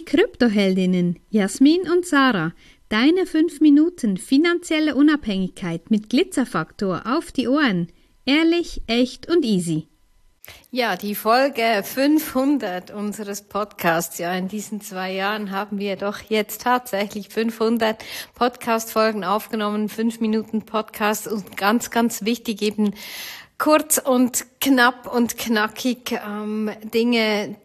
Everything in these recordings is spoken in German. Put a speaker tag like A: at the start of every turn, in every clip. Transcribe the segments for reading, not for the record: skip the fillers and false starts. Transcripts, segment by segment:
A: Kryptoheldinnen Jasmin und Sarah. Deine 5 Minuten finanzielle Unabhängigkeit mit Glitzerfaktor auf die Ohren. Ehrlich, echt und easy.
B: Ja, die Folge 500 unseres Podcasts. Ja, in diesen 2 Jahren haben wir doch jetzt tatsächlich 500 Podcast-Folgen aufgenommen, 5 Minuten Podcast und ganz, ganz wichtig eben kurz und knapp und knackig Dinge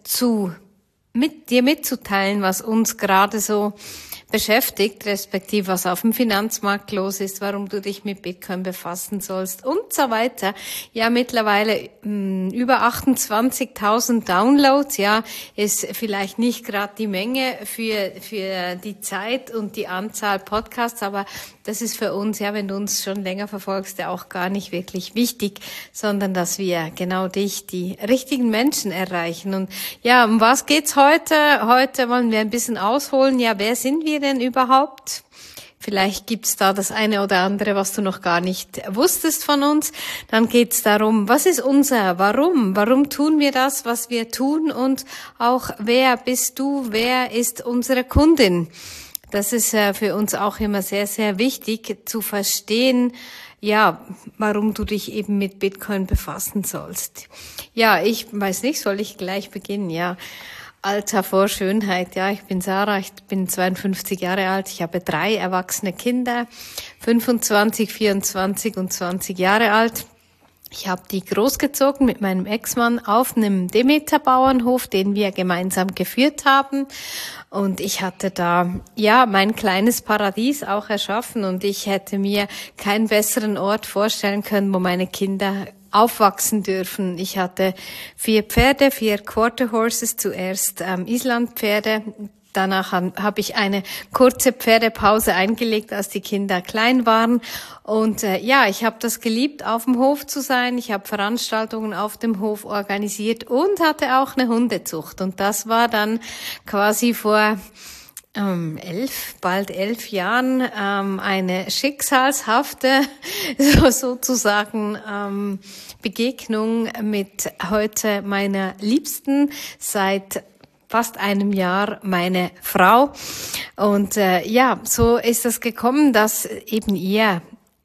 B: dir mitzuteilen, was uns gerade so beschäftigt, respektive was auf dem Finanzmarkt los ist, warum du dich mit Bitcoin befassen sollst und so weiter. Ja, mittlerweile über 28.000 Downloads, ja, ist vielleicht nicht gerade die Menge für die Zeit und die Anzahl Podcasts, aber das ist für uns, ja, wenn du uns schon länger verfolgst, ja auch gar nicht wirklich wichtig, sondern dass wir genau die richtigen Menschen erreichen. Und ja, um was geht's heute? Heute wollen wir ein bisschen ausholen. Ja, wer sind wir denn überhaupt? Vielleicht gibt's da das eine oder andere, was du noch gar nicht wusstest von uns. Dann geht's darum, was ist unser Warum? Warum tun wir das, was wir tun? Und auch, wer bist du? Wer ist unsere Kundin? Das ist für uns auch immer sehr, sehr wichtig zu verstehen, ja, warum du dich eben mit Bitcoin befassen sollst. Ja, ich weiß nicht, soll ich gleich beginnen? Ja, Alter vor Schönheit. Ja, ich bin Sarah, ich bin 52 Jahre alt, ich habe 3 erwachsene Kinder, 25, 24 und 20 Jahre alt. Ich habe die großgezogen mit meinem Ex-Mann auf einem Demeter-Bauernhof, den wir gemeinsam geführt haben. Und ich hatte da, ja, mein kleines Paradies auch erschaffen. Und ich hätte mir keinen besseren Ort vorstellen können, wo meine Kinder aufwachsen dürfen. Ich hatte 4 Pferde, 4 Quarter Horses, zuerst Islandpferde. Danach habe ich eine kurze Pferdepause eingelegt, als die Kinder klein waren. Und ja, ich habe das geliebt, auf dem Hof zu sein. Ich habe Veranstaltungen auf dem Hof organisiert und hatte auch eine Hundezucht. Und das war dann quasi vor bald 11 Jahren eine schicksalshafte sozusagen Begegnung mit heute meiner Liebsten seit fast einem Jahr meine Frau. Und ja, so ist es gekommen, dass eben ihr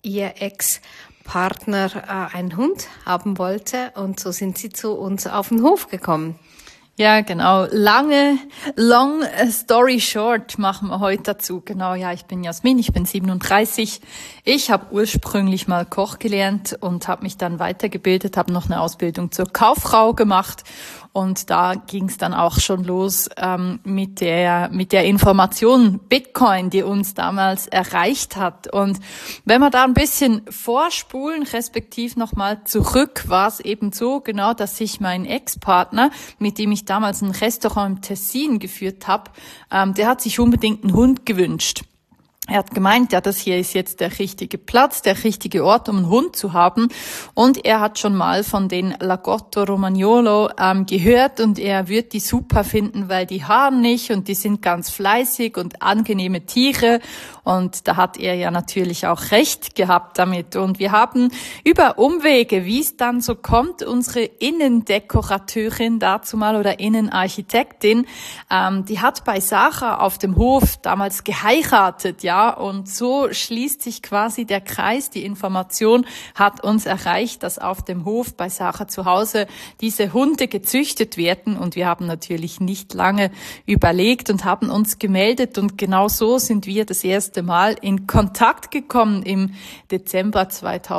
B: Ex-Partner einen Hund haben wollte. Und so sind sie zu uns auf den Hof gekommen.
C: Ja, genau. Long story short machen wir heute dazu. Genau, ja, ich bin Jasmin, ich bin 37. Ich habe ursprünglich mal Koch gelernt und habe mich dann weitergebildet, habe noch eine Ausbildung zur Kauffrau gemacht. Und da ging es dann auch schon los mit der Information Bitcoin, die uns damals erreicht hat. Und wenn wir da ein bisschen vorspulen, respektiv nochmal zurück, war es eben so, genau, dass sich mein Ex-Partner, mit dem ich damals ein Restaurant im Tessin geführt habe, der hat sich unbedingt einen Hund gewünscht. Er hat gemeint, ja, das hier ist jetzt der richtige Platz, der richtige Ort, um einen Hund zu haben. Und er hat schon mal von den Lagotto Romagnolo gehört und er wird die super finden, weil die haaren nicht und die sind ganz fleißig und angenehme Tiere. Und da hat er ja natürlich auch recht gehabt damit. Und wir haben über Umwege, wie es dann so kommt, unsere Innendekorateurin dazu mal oder Innenarchitektin, die hat bei Sarah auf dem Hof damals geheiratet, ja. Und so schließt sich quasi der Kreis. Die Information hat uns erreicht, dass auf dem Hof bei Sarah zu Hause diese Hunde gezüchtet werden. Und wir haben natürlich nicht lange überlegt und haben uns gemeldet. Und genau so sind wir das erste Mal in Kontakt gekommen. Im Dezember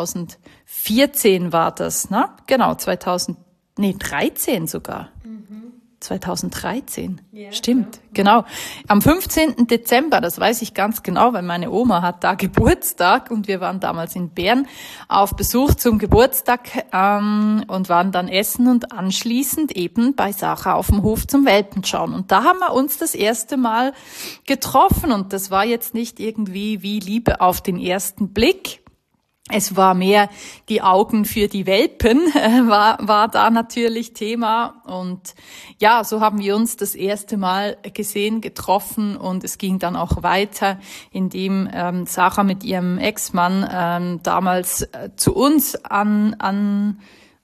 C: 2014 war das, ne? Genau, 13 sogar. 2013, ja, stimmt, ja. Genau. Am 15. Dezember, das weiß ich ganz genau, weil meine Oma hat da Geburtstag und wir waren damals in Bern auf Besuch zum Geburtstag und waren dann essen und anschließend eben bei Sarah auf dem Hof zum Welpenschauen. Und da haben wir uns das erste Mal getroffen und das war jetzt nicht irgendwie wie Liebe auf den ersten Blick. Es war mehr die Augen für die Welpen, war da natürlich Thema. Und ja, so haben wir uns das erste Mal gesehen, getroffen und es ging dann auch weiter, indem Sarah mit ihrem Ex-Mann damals zu uns an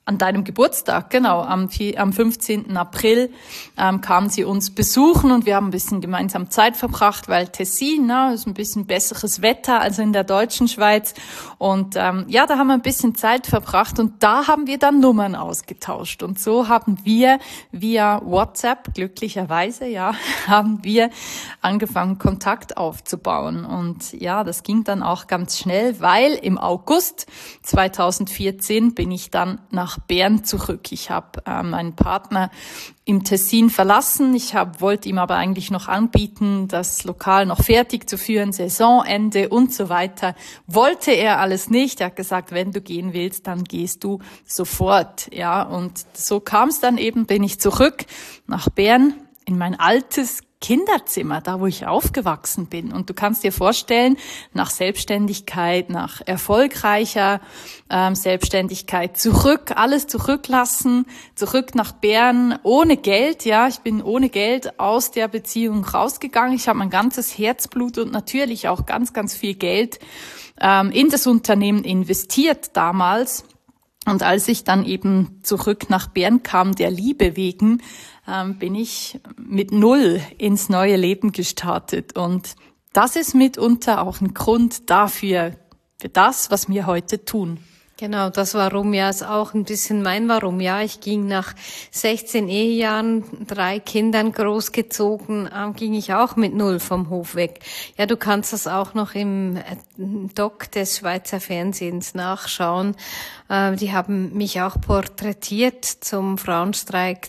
C: An deinem Geburtstag, genau, am 15. April kamen sie uns besuchen und wir haben ein bisschen gemeinsam Zeit verbracht, weil Tessin, ist ein bisschen besseres Wetter als in der deutschen Schweiz. Und da haben wir ein bisschen Zeit verbracht und da haben wir dann Nummern ausgetauscht. Und so haben wir via WhatsApp, glücklicherweise, haben wir angefangen, Kontakt aufzubauen. Und ja, das ging dann auch ganz schnell, weil im August 2014 bin ich dann nach Bern zurück. Ich habe meinen Partner im Tessin verlassen. Ich wollte ihm aber eigentlich noch anbieten, das Lokal noch fertig zu führen, Saisonende und so weiter. Wollte er alles nicht. Er hat gesagt, wenn du gehen willst, dann gehst du sofort. Ja, und so kam es dann eben, bin ich zurück nach Bern in mein altes Kinderzimmer, da wo ich aufgewachsen bin. Und du kannst dir vorstellen, nach Selbstständigkeit, nach erfolgreicher Selbstständigkeit, alles zurücklassen, zurück nach Bern, ohne Geld. Ja, ich bin ohne Geld aus der Beziehung rausgegangen. Ich habe mein ganzes Herzblut und natürlich auch ganz, ganz viel Geld in das Unternehmen investiert damals. Und als ich dann eben zurück nach Bern kam, der Liebe wegen, bin ich mit 0 ins neue Leben gestartet. Und das ist mitunter auch ein Grund dafür, für das, was wir heute tun.
B: Genau, das Warum ist auch ein bisschen mein Warum. Ja, ich ging nach 16 Ehejahren, 3 Kindern großgezogen, ging ich auch mit 0 vom Hof weg. Ja, du kannst das auch noch im Doc des Schweizer Fernsehens nachschauen. Die haben mich auch porträtiert zum Frauenstreik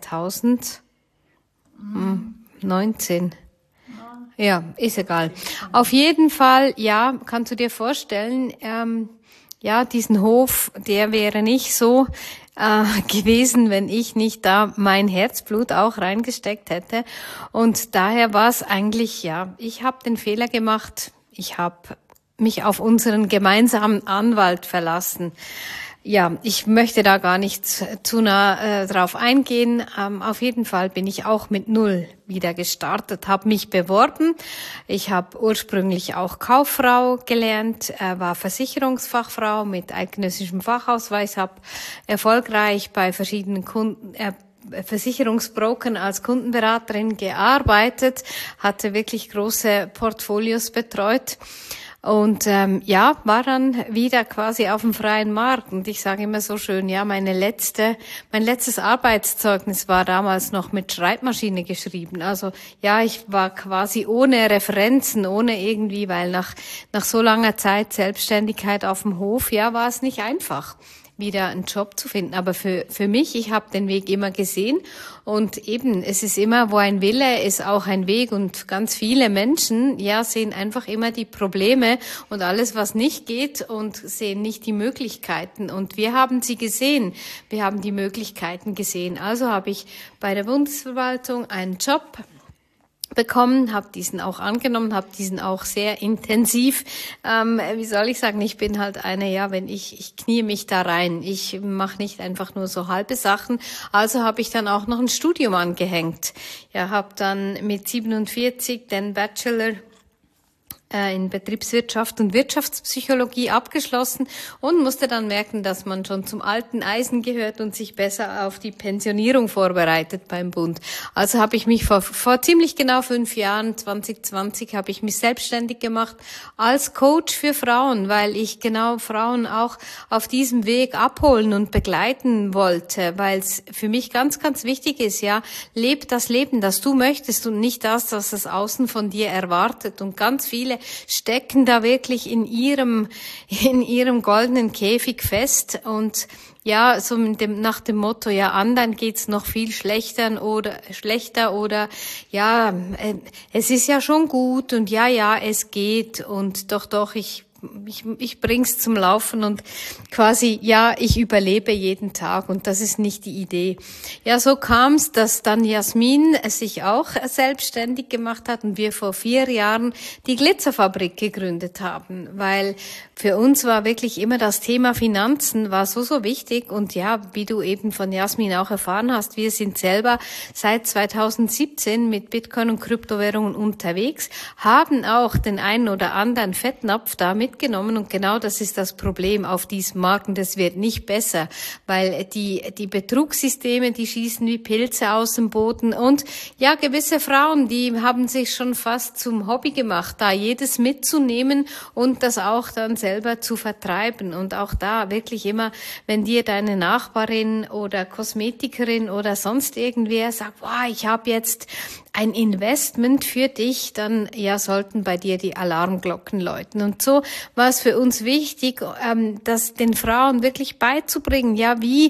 B: 2019. Ja, ist egal. Auf jeden Fall, ja, kannst du dir vorstellen, diesen Hof, der wäre nicht so gewesen, wenn ich nicht da mein Herzblut auch reingesteckt hätte. Und daher war es eigentlich, ich habe den Fehler gemacht, ich habe mich auf unseren gemeinsamen Anwalt verlassen. Ja, ich möchte da gar nicht zu nah drauf eingehen. Auf jeden Fall bin ich auch mit 0 wieder gestartet, habe mich beworben. Ich habe ursprünglich auch Kauffrau gelernt, war Versicherungsfachfrau mit eidgenössischem Fachausweis, habe erfolgreich bei verschiedenen Versicherungsbrokern als Kundenberaterin gearbeitet, hatte wirklich große Portfolios betreut. Und war dann wieder quasi auf dem freien Markt. Und ich sage immer so schön, mein letztes Arbeitszeugnis war damals noch mit Schreibmaschine geschrieben. Also ich war quasi ohne Referenzen, ohne irgendwie, weil nach so langer Zeit Selbstständigkeit auf dem Hof, war es nicht einfach, wieder einen Job zu finden. Aber für mich, ich habe den Weg immer gesehen und eben, es ist immer, wo ein Wille ist auch ein Weg und ganz viele Menschen, sehen einfach immer die Probleme und alles, was nicht geht und sehen nicht die Möglichkeiten. Und wir haben sie gesehen. Wir haben die Möglichkeiten gesehen. Also habe ich bei der Bundesverwaltung einen Job bekommen, habe diesen auch angenommen, habe diesen auch sehr intensiv, ich bin halt eine, wenn ich knie mich da rein, ich mache nicht einfach nur so halbe Sachen, also habe ich dann auch noch ein Studium angehängt. Habe dann mit 47 den Bachelor in Betriebswirtschaft und Wirtschaftspsychologie abgeschlossen und musste dann merken, dass man schon zum alten Eisen gehört und sich besser auf die Pensionierung vorbereitet beim Bund. Also habe ich mich vor ziemlich genau 5 Jahren, 2020, habe ich mich selbstständig gemacht als Coach für Frauen, weil ich genau Frauen auch auf diesem Weg abholen und begleiten wollte, weil es für mich ganz, ganz wichtig ist, leb das Leben, das du möchtest und nicht das, was das Außen von dir erwartet. Und ganz viele stecken da wirklich in ihrem goldenen Käfig fest und so nach dem Motto, anderen geht's noch viel schlechter oder es ist ja schon gut und es geht und doch, ich bring's zum Laufen und quasi, ich überlebe jeden Tag und das ist nicht die Idee. So kam's, dass dann Jasmin sich auch selbstständig gemacht hat und wir vor 4 Jahren die Glitzerfabrik gegründet haben, weil für uns war wirklich immer das Thema Finanzen war so wichtig und wie du eben von Jasmin auch erfahren hast, wir sind selber seit 2017 mit Bitcoin und Kryptowährungen unterwegs, haben auch den einen oder anderen Fettnapf damit mitgenommen und genau das ist das Problem auf diesem Markt und es wird nicht besser, weil die Betrugssysteme, die schießen wie Pilze aus dem Boden und ja, gewisse Frauen, die haben sich schon fast zum Hobby gemacht, da jedes mitzunehmen und das auch dann selber zu vertreiben und auch da wirklich immer, wenn dir deine Nachbarin oder Kosmetikerin oder sonst irgendwer sagt, wow, ich habe jetzt ein Investment für dich, dann ja sollten bei dir die Alarmglocken läuten. Und so war es für uns wichtig, das den Frauen wirklich beizubringen. Ja, wie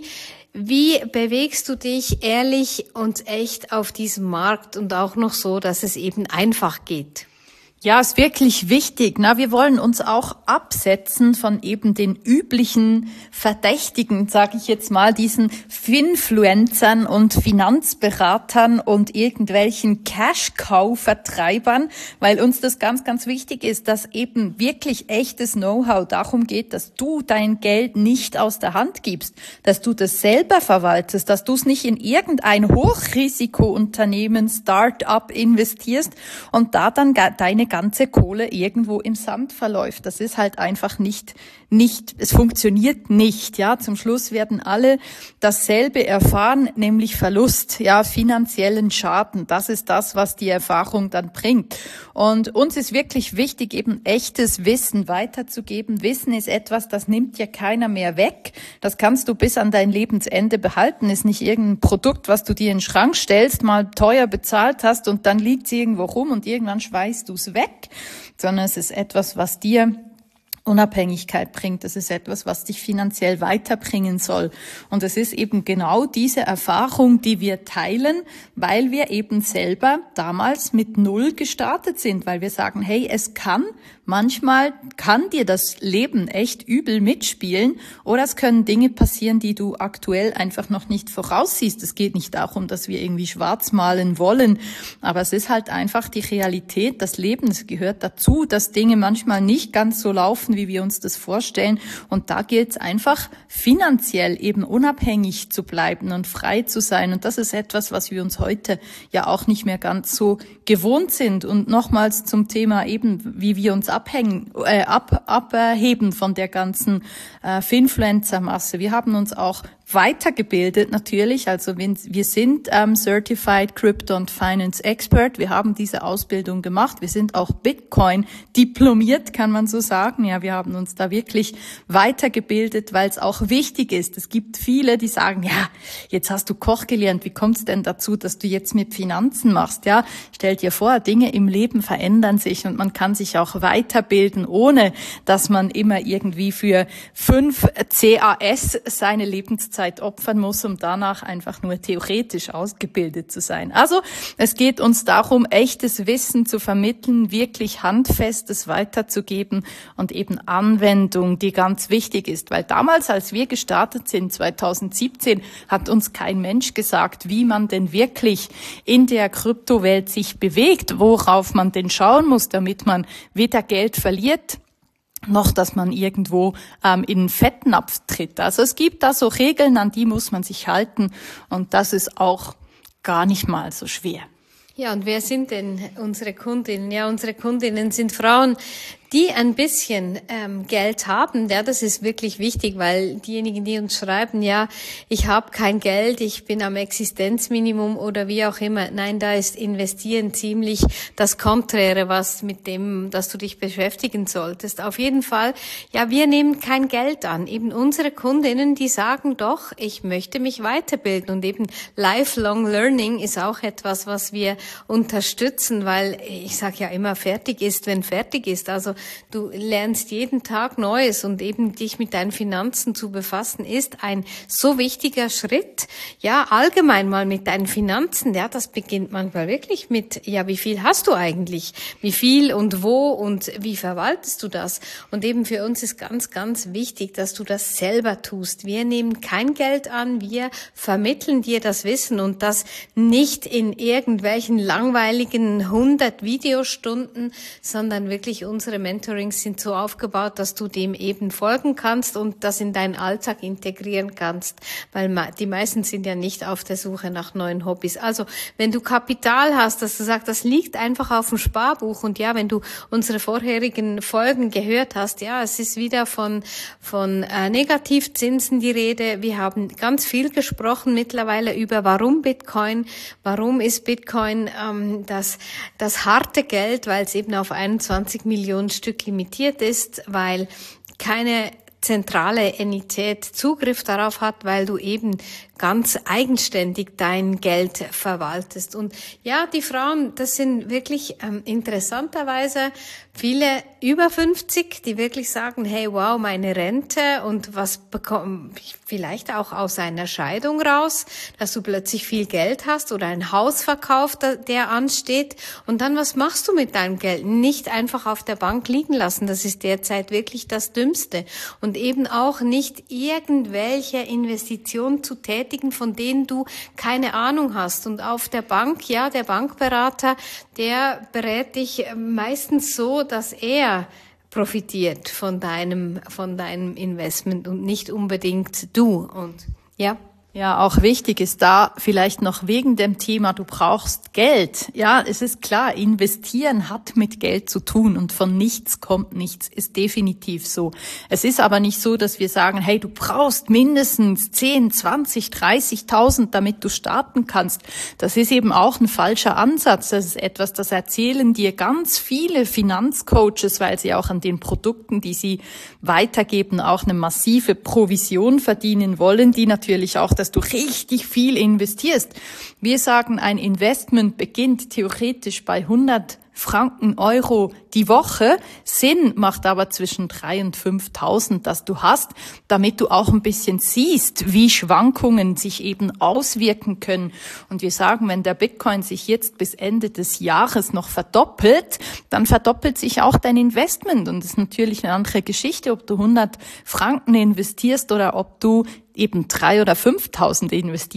B: bewegst du dich ehrlich und echt auf diesem Markt und auch noch so, dass es eben einfach geht?
C: Ja, ist wirklich wichtig. Wir wollen uns auch absetzen von eben den üblichen Verdächtigen, sage ich jetzt mal, diesen Finfluencern und Finanzberatern und irgendwelchen Cash-Cow-Vertreibern, weil uns das ganz, ganz wichtig ist, dass eben wirklich echtes Know-how darum geht, dass du dein Geld nicht aus der Hand gibst, dass du das selber verwaltest, dass du es nicht in irgendein Hochrisikounternehmen, Start-up investierst und da dann deine ganze Kohle irgendwo im Sand verläuft. Das ist halt einfach nicht, es funktioniert nicht, ja. Zum Schluss werden alle dasselbe erfahren, nämlich Verlust, ja, finanziellen Schaden. Das ist das, was die Erfahrung dann bringt. Und uns ist wirklich wichtig, eben echtes Wissen weiterzugeben. Wissen ist etwas, das nimmt ja keiner mehr weg. Das kannst du bis an dein Lebensende behalten. Ist nicht irgendein Produkt, was du dir in den Schrank stellst, mal teuer bezahlt hast und dann liegt es irgendwo rum und irgendwann schweißt du es weg, sondern es ist etwas, was dir Unabhängigkeit bringt. Das ist etwas, was dich finanziell weiterbringen soll. Und es ist eben genau diese Erfahrung, die wir teilen, weil wir eben selber damals mit 0 gestartet sind, weil wir sagen, hey, manchmal kann dir das Leben echt übel mitspielen oder es können Dinge passieren, die du aktuell einfach noch nicht voraussiehst. Es geht nicht darum, dass wir irgendwie schwarz malen wollen, aber es ist halt einfach die Realität, das Leben, es gehört dazu, dass Dinge manchmal nicht ganz so laufen, wie wir uns das vorstellen. Und da gilt es einfach, finanziell eben unabhängig zu bleiben und frei zu sein. Und das ist etwas, was wir uns heute ja auch nicht mehr ganz so gewohnt sind. Und nochmals zum Thema eben, wie wir uns abheben von der ganzen Finfluencer-Masse. Wir haben uns auch weitergebildet natürlich, also wir sind Certified Crypto and Finance Expert, wir haben diese Ausbildung gemacht, wir sind auch Bitcoin diplomiert, kann man so sagen. Ja, wir haben uns da wirklich weitergebildet, weil es auch wichtig ist. Es gibt viele, die sagen, ja, jetzt hast du Koch gelernt, wie kommt es denn dazu, dass du jetzt mit Finanzen machst? Ja, stell dir vor, Dinge im Leben verändern sich und man kann sich auch weiterbilden, ohne dass man immer irgendwie für 5 CAS seine Lebenszeit opfern muss, um danach einfach nur theoretisch ausgebildet zu sein. Also es geht uns darum, echtes Wissen zu vermitteln, wirklich Handfestes weiterzugeben und eben Anwendung, die ganz wichtig ist. Weil damals, als wir gestartet sind, 2017, hat uns kein Mensch gesagt, wie man denn wirklich in der Kryptowelt sich bewegt, worauf man denn schauen muss, damit man weder Geld verliert, noch, dass man irgendwo in einen Fettnapf tritt. Also es gibt da so Regeln, an die muss man sich halten und das ist auch gar nicht mal so schwer.
B: Ja, und wer sind denn unsere Kundinnen? Ja, unsere Kundinnen sind Frauen, die ein bisschen Geld haben. Ja, das ist wirklich wichtig, weil diejenigen, die uns schreiben, ja, ich habe kein Geld, ich bin am Existenzminimum oder wie auch immer. Nein, da ist Investieren ziemlich das Konträre, was mit dem, dass du dich beschäftigen solltest. Auf jeden Fall, ja, wir nehmen kein Geld an. Eben unsere Kundinnen, die sagen doch, ich möchte mich weiterbilden und eben Lifelong Learning ist auch etwas, was wir unterstützen, weil ich sage ja immer, fertig ist, wenn fertig ist. Also du lernst jeden Tag Neues und eben dich mit deinen Finanzen zu befassen ist ein so wichtiger Schritt. Ja, allgemein mal mit deinen Finanzen, ja, das beginnt manchmal wirklich mit, ja, wie viel hast du eigentlich? Wie viel und wo und wie verwaltest du das? Und eben für uns ist ganz, ganz wichtig, dass du das selber tust. Wir nehmen kein Geld an, wir vermitteln dir das Wissen und das nicht in irgendwelchen langweiligen 100 Videostunden, sondern wirklich unsere Menschen Mentorings sind so aufgebaut, dass du dem eben folgen kannst und das in deinen Alltag integrieren kannst, weil die meisten sind ja nicht auf der Suche nach neuen Hobbys. Also, wenn du Kapital hast, dass du sagst, das liegt einfach auf dem Sparbuch und ja, wenn du unsere vorherigen Folgen gehört hast, ja, es ist wieder von Negativzinsen die Rede. Wir haben ganz viel gesprochen mittlerweile über warum ist Bitcoin das harte Geld, weil es eben auf 21 Millionen Stück limitiert ist, weil keine zentrale Entität Zugriff darauf hat, weil du eben ganz eigenständig dein Geld verwaltest. Und ja, die Frauen, das sind wirklich interessanterweise viele über 50, die wirklich sagen, hey, wow, meine Rente und was bekomme ich vielleicht auch aus einer Scheidung raus, dass du plötzlich viel Geld hast oder ein Hausverkauf, der ansteht. Und dann, was machst du mit deinem Geld? Nicht einfach auf der Bank liegen lassen, das ist derzeit wirklich das Dümmste. Und eben auch nicht irgendwelche Investitionen zu tätigen, von denen du keine Ahnung hast. Und auf der Bank, ja, der Bankberater, der berät dich meistens so, dass er profitiert von deinem Investment und nicht unbedingt du. Und ja.
C: Ja, auch wichtig ist da vielleicht noch wegen dem Thema, du brauchst Geld. Ja, es ist klar, investieren hat mit Geld zu tun und von nichts kommt nichts, ist definitiv so. Es ist aber nicht so, dass wir sagen, hey, du brauchst mindestens 10, 20, 30.000, damit du starten kannst. Das ist eben auch ein falscher Ansatz. Das ist etwas, das erzählen dir ganz viele Finanzcoaches, weil sie auch an den Produkten, die sie weitergeben, auch eine massive Provision verdienen wollen, die natürlich auch dass du richtig viel investierst. Wir sagen, ein Investment beginnt theoretisch bei 100 Franken, Euro die Woche. Sinn macht aber zwischen 3.000 und 5.000, dass du hast, damit du auch ein bisschen siehst, wie Schwankungen sich eben auswirken können. Und wir sagen, wenn der Bitcoin sich jetzt bis Ende des Jahres noch verdoppelt, dann verdoppelt sich auch dein Investment. Und das ist natürlich eine andere Geschichte, ob du 100 Franken investierst oder ob du eben 3.000 oder 5.000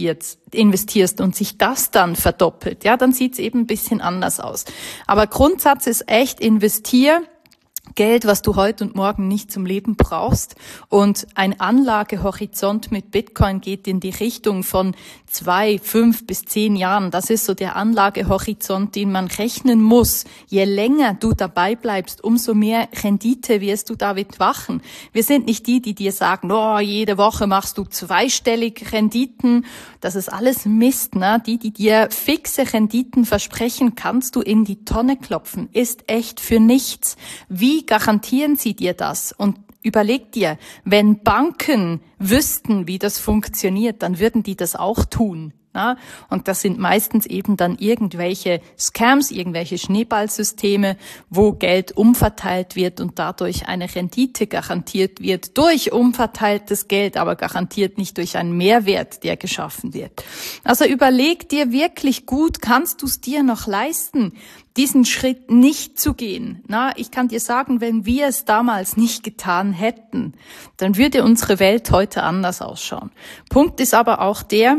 C: investierst und sich das dann verdoppelt, ja, dann sieht's eben ein bisschen anders aus. Aber Grundsatz ist echt, investier Geld, was du heute und morgen nicht zum Leben brauchst. Und ein Anlagehorizont mit Bitcoin geht in die Richtung von 2, 5 bis 10 Jahren. Das ist so der Anlagehorizont, den man rechnen muss. Je länger du dabei bleibst, umso mehr Rendite wirst du damit machen. Wir sind nicht die dir sagen, oh, jede Woche machst du zweistellig Renditen. Das ist alles Mist, ne? Die dir fixe Renditen versprechen, kannst du in die Tonne klopfen. Ist echt für nichts. Wie garantieren sie dir das? Und überleg dir, wenn Banken wüssten, wie das funktioniert, dann würden die das auch tun. Ja? Und das sind meistens eben dann irgendwelche Scams, irgendwelche Schneeballsysteme, wo Geld umverteilt wird und dadurch eine Rendite garantiert wird durch umverteiltes Geld, aber garantiert nicht durch einen Mehrwert, der geschaffen wird. Also überleg dir wirklich gut, kannst du es dir noch leisten, diesen Schritt nicht zu gehen? Na, ich kann dir sagen, wenn wir es damals nicht getan hätten, dann würde unsere Welt heute anders ausschauen. Punkt ist aber auch der,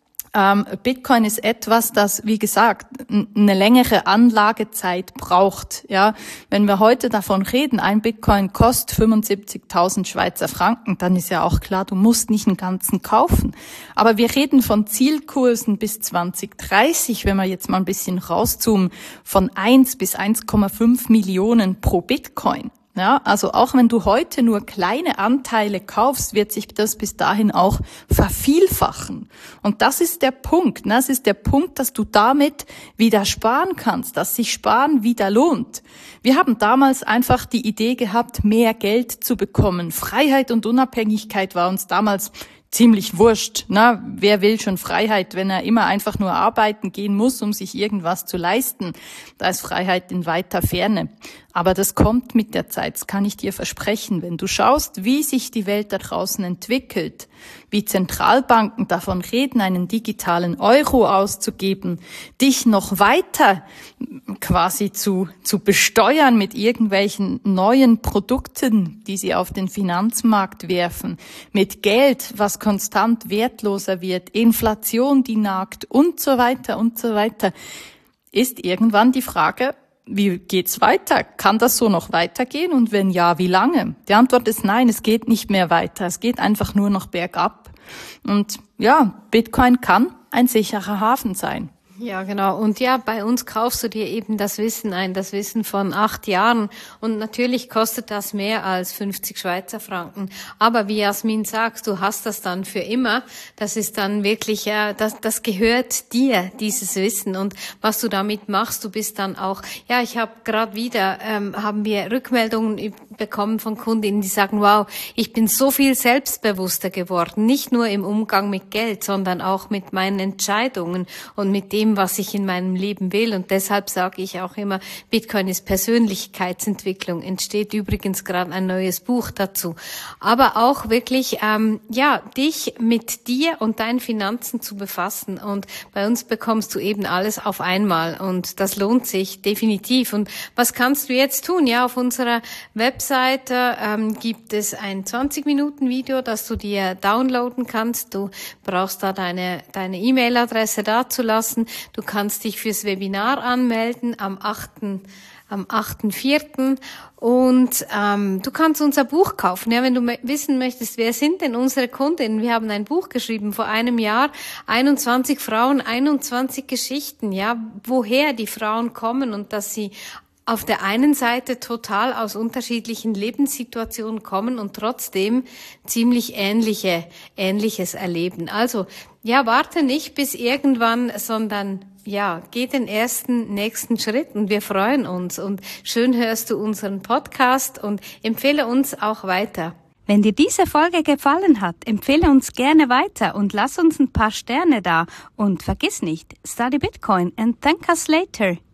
C: Bitcoin ist etwas, das, wie gesagt, eine längere Anlagezeit braucht. Ja, wenn wir heute davon reden, ein Bitcoin kostet 75.000 Schweizer Franken, dann ist ja auch klar, du musst nicht einen ganzen kaufen. Aber wir reden von Zielkursen bis 2030, wenn wir jetzt mal ein bisschen rauszoomen, von 1 bis 1,5 Millionen pro Bitcoin. Ja, also auch wenn du heute nur kleine Anteile kaufst, wird sich das bis dahin auch vervielfachen. Und das ist der Punkt. Das ist der Punkt, dass du damit wieder sparen kannst, dass sich Sparen wieder lohnt. Wir haben damals einfach die Idee gehabt, mehr Geld zu bekommen. Freiheit und Unabhängigkeit war uns damals ziemlich wurscht. Na, wer will schon Freiheit, wenn er immer einfach nur arbeiten gehen muss, um sich irgendwas zu leisten? Da ist Freiheit in weiter Ferne. Aber das kommt mit der Zeit, das kann ich dir versprechen. Wenn du schaust, wie sich die Welt da draußen entwickelt, wie Zentralbanken davon reden, einen digitalen Euro auszugeben, dich noch weiter quasi zu besteuern mit irgendwelchen neuen Produkten, die sie auf den Finanzmarkt werfen, mit Geld, was konstant wertloser wird, Inflation, die nagt und so weiter, ist irgendwann die Frage, wie geht's weiter? Kann das so noch weitergehen? Und wenn ja, wie lange? Die Antwort ist nein, es geht nicht mehr weiter. Es geht einfach nur noch bergab. Und ja, Bitcoin kann ein sicherer Hafen sein.
B: Ja, genau. Und ja, bei uns kaufst du dir eben das Wissen ein, das Wissen von 8 Jahren. Und natürlich kostet das mehr als 50 Schweizer Franken. Aber wie Jasmin sagt, du hast das dann für immer. Das ist dann wirklich, das gehört dir, dieses Wissen. Und was du damit machst, du bist dann auch, ja, ich habe gerade wieder, haben wir Rückmeldungen bekommen von Kundinnen, die sagen, wow, ich bin so viel selbstbewusster geworden. Nicht nur im Umgang mit Geld, sondern auch mit meinen Entscheidungen und mit dem, was ich in meinem Leben will. Und deshalb sage ich auch immer, Bitcoin ist Persönlichkeitsentwicklung. Entsteht übrigens gerade ein neues Buch dazu. Aber auch wirklich, dich mit dir und deinen Finanzen zu befassen. Und bei uns bekommst du eben alles auf einmal. Und das lohnt sich definitiv. Und was kannst du jetzt tun? Ja, auf unserer Webseite gibt es ein 20-Minuten-Video, das du dir downloaden kannst. Du brauchst da deine E-Mail-Adresse dazulassen. Du kannst dich fürs Webinar anmelden am 8.4. Und du kannst unser Buch kaufen. Ja, wenn du wissen möchtest, wer sind denn unsere Kundinnen? Wir haben ein Buch geschrieben vor einem Jahr, 21 Frauen, 21 Geschichten, ja, woher die Frauen kommen und dass sie auf der einen Seite total aus unterschiedlichen Lebenssituationen kommen und trotzdem ziemlich Ähnliches erleben. Also, ja, warte nicht bis irgendwann, sondern ja, geh den nächsten Schritt und wir freuen uns. Und schön hörst du unseren Podcast und empfehle uns auch weiter.
A: Wenn dir diese Folge gefallen hat, empfehle uns gerne weiter und lass uns ein paar Sterne da. Und vergiss nicht, study Bitcoin and thank us later.